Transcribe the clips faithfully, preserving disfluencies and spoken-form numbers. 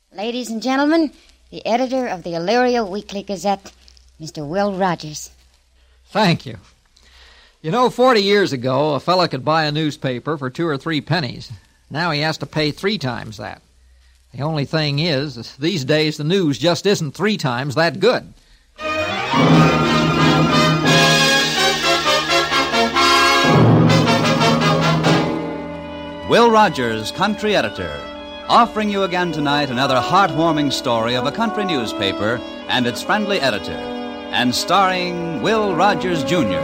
Ladies and gentlemen, the editor of the Elyria Weekly Gazette, Mister Will Rogers. Thank you. You know, forty years ago, a fella could buy a newspaper for two or three pennies. Now he has to pay three times that. The only thing is, these days the news just isn't three times that good. Will Rogers, country editor, offering you again tonight another heartwarming story of a country newspaper and its friendly editor, and starring Will Rogers, Junior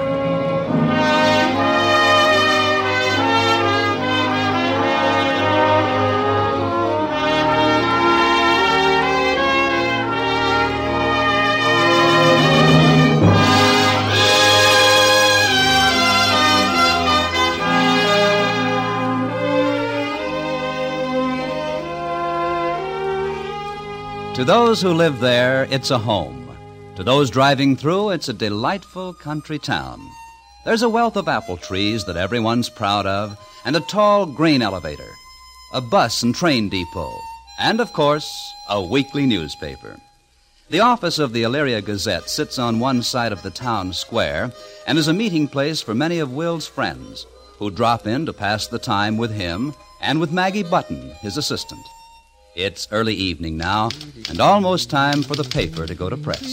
To those who live there, it's a home. To those driving through, it's a delightful country town. There's a wealth of apple trees that everyone's proud of, and a tall grain elevator, a bus and train depot, and, of course, a weekly newspaper. The office of the Elyria Gazette sits on one side of the town square and is a meeting place for many of Will's friends who drop in to pass the time with him and with Maggie Button, his assistant. It's early evening now, and almost time for the paper to go to press.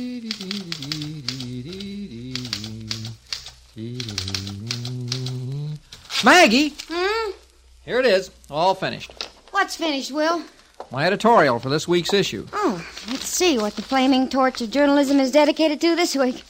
Maggie! Hmm? Here it is, all finished. What's finished, Will? My editorial for this week's issue. Oh, let's see what the flaming torch of journalism is dedicated to this week.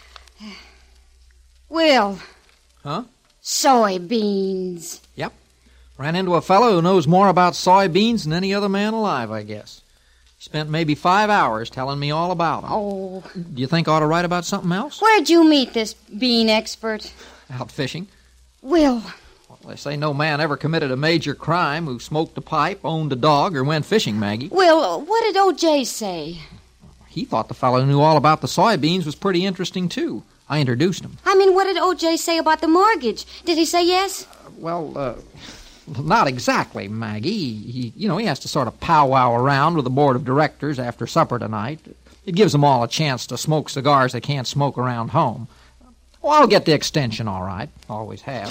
Will. Huh? Soybeans. Yep. Ran into a fellow who knows more about soybeans than any other man alive, I guess. He spent maybe five hours telling me all about them. Oh. Do you think I ought to write about something else? Where'd you meet this bean expert? Out fishing. Will. Well, they say no man ever committed a major crime who smoked a pipe, owned a dog, or went fishing, Maggie. Will, what did O J say? He thought the fellow who knew all about the soybeans was pretty interesting, too. I introduced him. I mean, what did O J say about the mortgage? Did he say yes? Uh, well, uh... Not exactly, Maggie. He, you know, he has to sort of powwow around with the board of directors after supper tonight. It gives them all a chance to smoke cigars they can't smoke around home. Well, I'll get the extension, all right. Always have.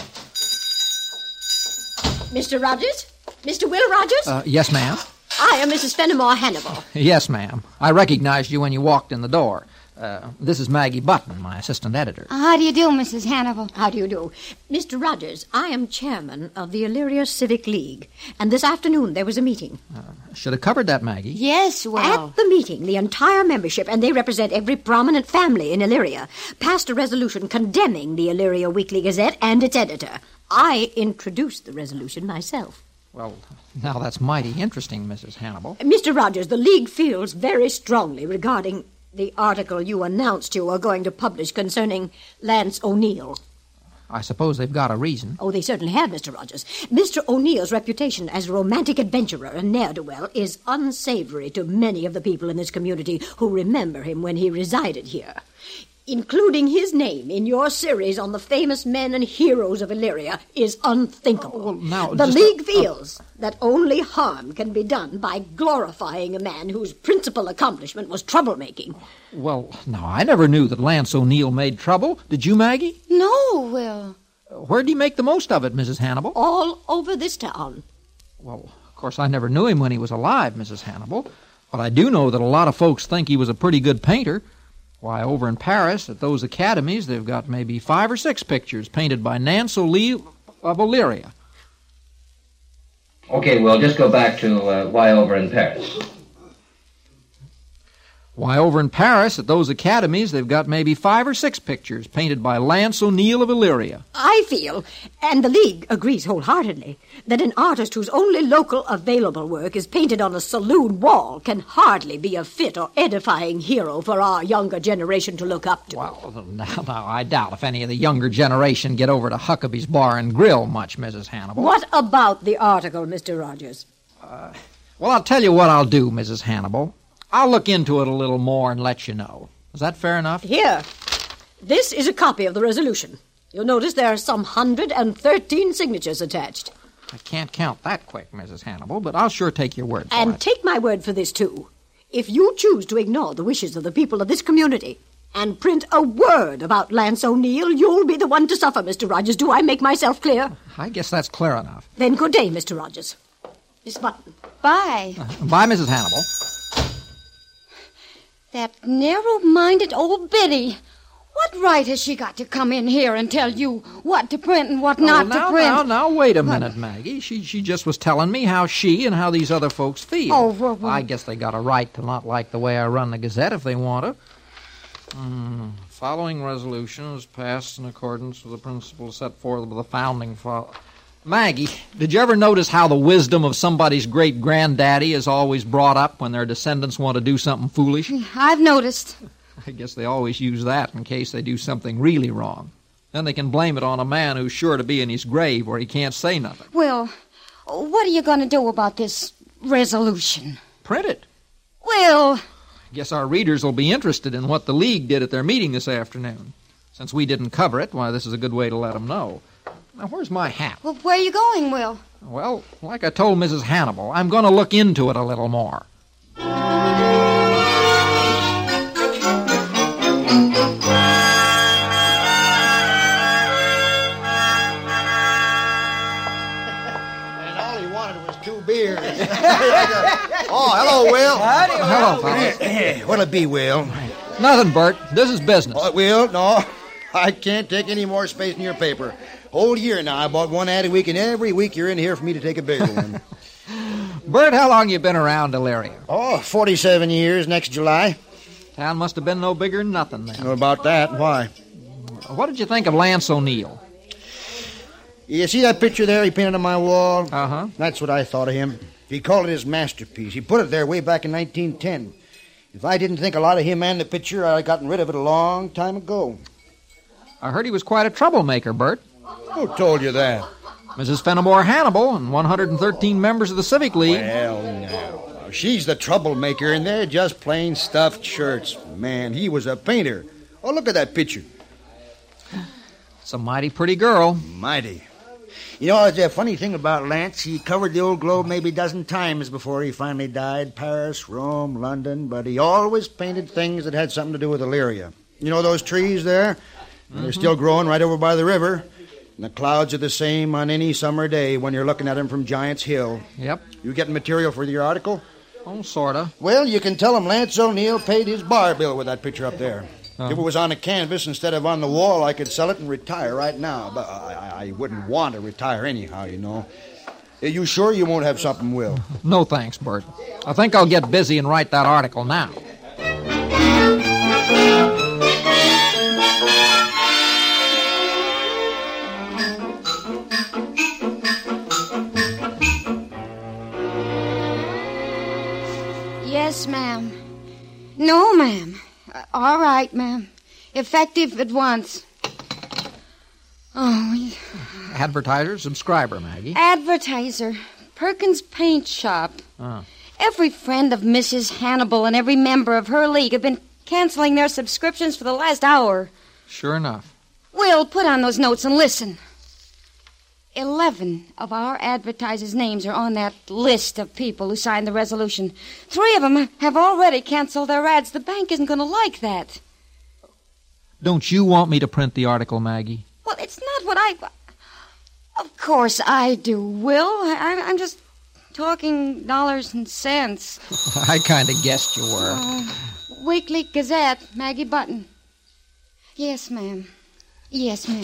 Mister Rogers? Mister Will Rogers? Uh, yes, ma'am. I am Missus Fenimore Hannibal. Yes, ma'am. I recognized you when you walked in the door. Uh, this is Maggie Button, my assistant editor. Uh, how do you do, Missus Hannibal? How do you do? Mister Rogers, I am chairman of the Elyria Civic League, and this afternoon there was a meeting. Uh, should have covered that, Maggie. Yes, well... At the meeting, the entire membership, and they represent every prominent family in Elyria, passed a resolution condemning the Elyria Weekly Gazette and its editor. I introduced the resolution myself. Well, now that's mighty interesting, Missus Hannibal. Mister Rogers, the League feels very strongly regarding the article you announced you were going to publish concerning Lance O'Neill. I suppose they've got a reason. Oh, they certainly have, Mister Rogers. Mister O'Neill's reputation as a romantic adventurer and ne'er-do-well is unsavory to many of the people in this community who remember him when he resided here. Including his name in your series on the famous men and heroes of Elyria is unthinkable. Oh, well, now, the just League a, feels uh, that only harm can be done by glorifying a man whose principal accomplishment was troublemaking. Well, now, I never knew that Lance O'Neill made trouble. Did you, Maggie? No, Will. Where'd he make the most of it, Missus Hannibal? All over this town. Well, of course, I never knew him when he was alive, Missus Hannibal. But I do know that a lot of folks think he was a pretty good painter. Why, over in Paris, at those academies, they've got maybe five or six pictures painted by Nance O'Neill of Elyria. Okay, well, just go back to uh, why over in Paris. Why, over in Paris, at those academies, they've got maybe five or six pictures painted by Lance O'Neill of Elyria. I feel, and the League agrees wholeheartedly, that an artist whose only local available work is painted on a saloon wall can hardly be a fit or edifying hero for our younger generation to look up to. Well, now, now, I doubt if any of the younger generation get over to Huckabee's Bar and Grill much, Missus Hannibal. What about the article, Mister Rogers? Uh, well, I'll tell you what I'll do, Missus Hannibal. I'll look into it a little more and let you know. Is that fair enough? Here. This is a copy of the resolution. You'll notice there are some one hundred thirteen signatures attached. I can't count that quick, Missus Hannibal, but I'll sure take your word for And it. take my word for this, too. If you choose to ignore the wishes of the people of this community and print a word about Lance O'Neill, you'll be the one to suffer, Mister Rogers. Do I make myself clear? I guess that's clear enough. Then good day, Mister Rogers. Miss Button. Bye. Uh, bye, Missus Hannibal. That narrow-minded old biddy. What right has she got to come in here and tell you what to print and what not oh, now, to print? Now, now, wait a minute, Maggie. She she just was telling me how she and how these other folks feel. Oh, well, well. I guess they got a right to not like the way I run the Gazette if they want to. Mm, following resolution is passed in accordance with the principles set forth by the founding father. Maggie, did you ever notice how the wisdom of somebody's great-granddaddy is always brought up when their descendants want to do something foolish? I've noticed. I guess they always use that in case they do something really wrong. Then they can blame it on a man who's sure to be in his grave where he can't say nothing. Well, what are you going to do about this resolution? Print it. Well, I guess our readers will be interested in what the League did at their meeting this afternoon. Since we didn't cover it, why, this is a good way to let them know. Now, where's my hat? well, where are you going, Will? Well, like I told Missus Hannibal, I'm going to look into it a little more. Beer. Oh, hello, Will. Howdy, Hello, fellas. What'll it be, Will? Nothing, Bert. This is business. Oh, Will, no. I can't take any more space in your paper. Whole year now, I bought one ad a week, and every week you're in here for me to take a bigger one. Bert, how long you been around Elyria? Oh, forty-seven years next July. Town must have been no bigger than nothing then. Know about that? Why? What did you think of Lance O'Neill? You see that picture there he painted on my wall? Uh-huh. That's what I thought of him. He called it his masterpiece. He put it there way back in nineteen ten. If I didn't think a lot of him and the picture, I'd gotten rid of it a long time ago. I heard he was quite a troublemaker, Bert. Who told you that? Missus Fenimore Hannibal and one hundred thirteen members of the Civic League. Well, now, she's the troublemaker, and they're just plain stuffed shirts. Man, he was a painter. Oh, look at that picture. It's a mighty pretty girl. Mighty. You know, the funny thing about Lance, he covered the old globe maybe a dozen times before he finally died. Paris, Rome, London, but he always painted things that had something to do with Elyria. You know those trees there? Mm-hmm. They're still growing right over by the river. And the clouds are the same on any summer day when you're looking at them from Giant's Hill. Yep. You getting material for your article? Oh, sorta. Well, you can tell him Lance O'Neill paid his bar bill with that picture up there. Oh. If it was on a canvas instead of on the wall, I could sell it and retire right now. But I, I wouldn't want to retire anyhow, you know. Are you sure you won't have something, Will? No thanks, Bert. I think I'll get busy and write that article now. Yes, ma'am. No, ma'am. Uh, all right, ma'am. Effective at once. Oh, Advertiser, subscriber, Maggie. advertiser. Perkins Paint Shop. Oh. Every friend of Missus Hannibal and every member of her league have been canceling their subscriptions for the last hour. Sure enough. Will, put on those notes and listen. Eleven of our advertisers' names are on that list of people who signed the resolution. Three of them have already canceled their ads. The bank isn't going to like that. Don't you want me to print the article, Maggie? Well, it's not what I... Of course I do, Will. I, I'm just talking dollars and cents. I kind of guessed you were. Uh, Weekly Gazette, Maggie Button. Yes, ma'am. Yes, ma'am.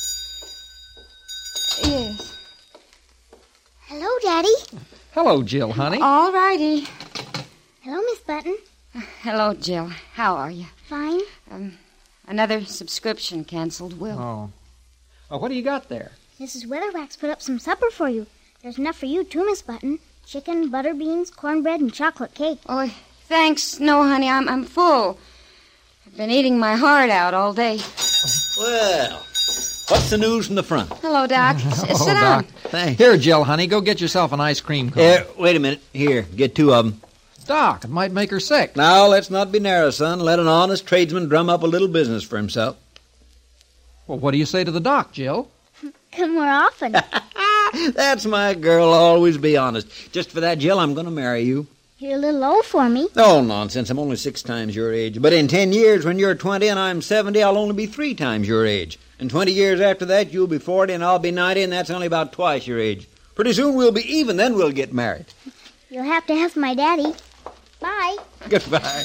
Yes. Hello, Daddy. Hello, Jill, honey. All righty. Hello, Miss Button. Hello, Jill. How are you? Fine. Um, another subscription canceled, Will. Oh. Oh, what do you got there? Missus Weatherwax put up some supper for you. There's enough for you, too, Miss Button. Chicken, butter beans, cornbread, and chocolate cake. Oh, thanks. No, honey, I'm I'm full. I've been eating my heart out all day. Well, what's the news from the front? Hello, Doc. S- Oh, Sit down. Doc. Thanks. Here, Jill, honey, go get yourself an ice cream cone. Here, wait a minute. Here, get two of them. Doc, it might make her sick. Now, let's not be narrow, son. Let an honest tradesman drum up a little business for himself. Well, what do you say to the doc, Jill? Come more often. That's my girl. Always be honest. Just for that, Jill, I'm going to marry you. You're a little old for me. Oh, nonsense. I'm only six times your age. But in ten years, when you're twenty and I'm seventy, I'll only be three times your age. And twenty years after that, you'll be forty and I'll be ninety, and that's only about twice your age. Pretty soon we'll be even, then we'll get married. You'll have to ask my daddy. Bye. Goodbye.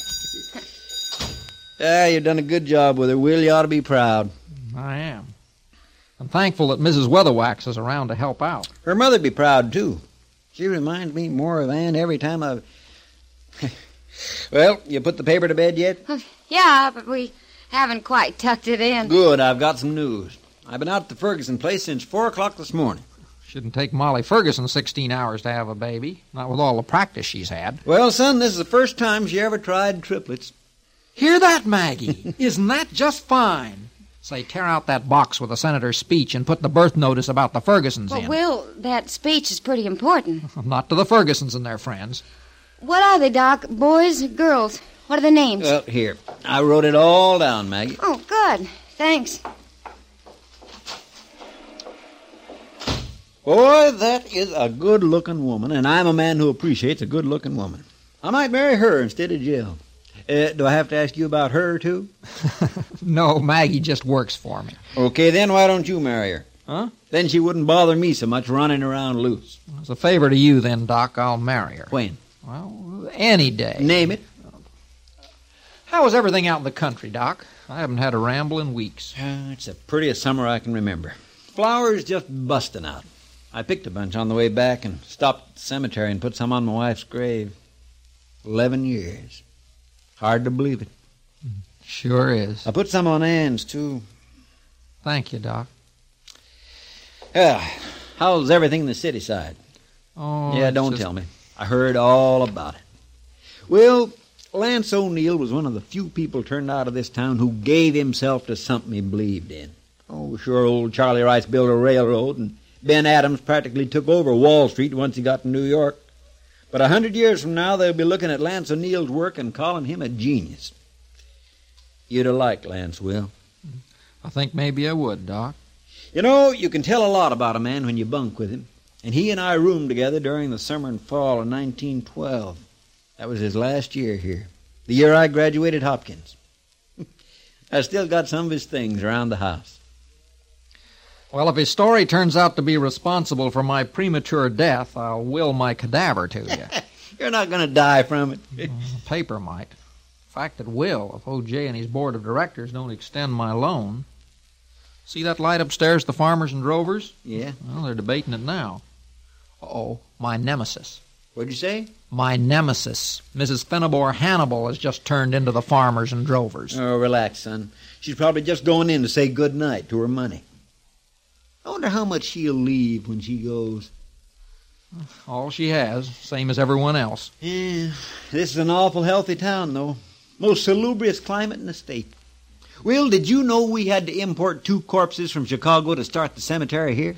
Ah, you've done a good job with her, Will. You ought to be proud. I am. I'm thankful that Missus Weatherwax is around to help out. Her mother'd be proud, too. She reminds me more of Ann every time I've... Well, you put the paper to bed yet? Uh, yeah, but we haven't quite tucked it in. Good, I've got some news. I've been out at the Ferguson place since four o'clock this morning. Shouldn't take Molly Ferguson sixteen hours to have a baby, not with all the practice she's had. Well, son, this is the first time she ever tried triplets. Hear that, Maggie? Isn't that just fine? Say, tear out that box with the senator's speech and put the birth notice about the Fergusons Well, in. Will, that speech is pretty important. Not to the Fergusons and their friends. What are they, Doc? Boys, girls? What are the names? Well, here. I wrote it all down, Maggie. Oh, good. Thanks. Boy, that is a good-looking woman, and I'm a man who appreciates a good-looking woman. I might marry her instead of Jill. Uh, do I have to ask you about her, too? No, Maggie just works for me. Okay, then why don't you marry her? Huh? Then she wouldn't bother me so much running around loose. As a favor to you, then, Doc, I'll marry her. When? Well, any day. Name it. How was everything out in the country, Doc? I haven't had a ramble in weeks. Uh, it's the prettiest summer I can remember. Flowers just busting out. I picked a bunch on the way back and stopped at the cemetery and put some on my wife's grave. Eleven years. Hard to believe it. Sure is. I put some on Ann's, too. Thank you, Doc. Yeah. How's everything in the city side? Oh, yeah, it's don't just... tell me. I heard all about it. Well, Lance O'Neill was one of the few people turned out of this town who gave himself to something he believed in. Oh, sure, old Charlie Rice built a railroad, and Ben Adams practically took over Wall Street once he got to New York. But a hundred years from now, they'll be looking at Lance O'Neill's work and calling him a genius. You'd have liked Lance, Will. I think maybe I would, Doc. You know, you can tell a lot about a man when you bunk with him. And he and I roomed together during the summer and fall of nineteen twelve. That was his last year here, the year I graduated Hopkins. I still got some of his things around the house. Well, if his story turns out to be responsible for my premature death, I'll will my cadaver to you. You're not going to die from it. The paper might. The fact that will, if O J and his board of directors don't extend my loan. See that light upstairs, the Farmers and Drovers? Yeah. Well, they're debating it now. Uh-oh, my nemesis. What'd you say? My nemesis. Missus Fenimore Hannibal has just turned into the Farmers and Drovers. Oh, relax, son. She's probably just going in to say good night to her money. I wonder how much she'll leave when she goes. All she has, same as everyone else. Yeah, this is an awful healthy town, though. Most salubrious climate in the state. Will, did you know we had to import two corpses from Chicago to start the cemetery here?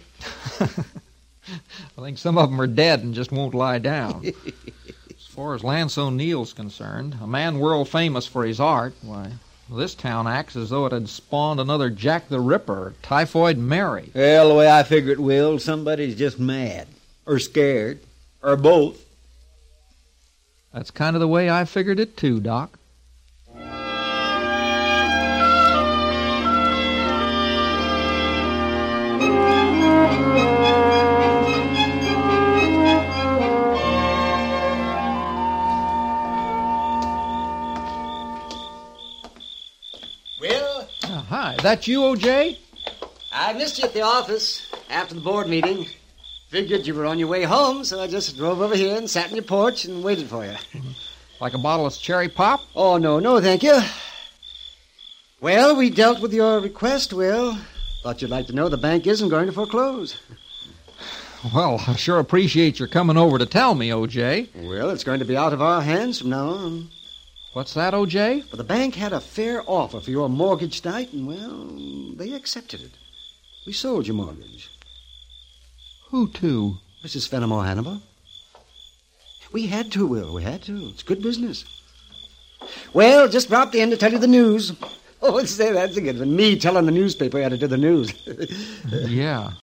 I think some of them are dead and just won't lie down. As far as Lance O'Neill's concerned, a man world famous for his art, why, this town acts as though it had spawned another Jack the Ripper or Typhoid Mary. Well, the way I figure it, Will, somebody's just mad. Or scared. Or both. That's kind of the way I figured it, too, Doc. Will? Oh, hi. That you, O J? I missed you at the office after the board meeting. Figured you were on your way home, so I just drove over here and sat in your porch and waited for you. Like a bottle of cherry pop? Oh, no, no, thank you. Well, we dealt with your request, Will. Thought you'd like to know the bank isn't going to foreclose. Well, I sure appreciate your coming over to tell me, O J. Well, it's going to be out of our hands from now on. What's that, O J? Well, the bank had a fair offer for your mortgage tonight, and, well, they accepted it. We sold your mortgage. Who to? Missus Fenimore Hannibal. We had to, Will. We had to. It's good business. Well, just dropped in to tell you the news. Oh, say that's a good one. Me telling the newspaper editor the news. Yeah.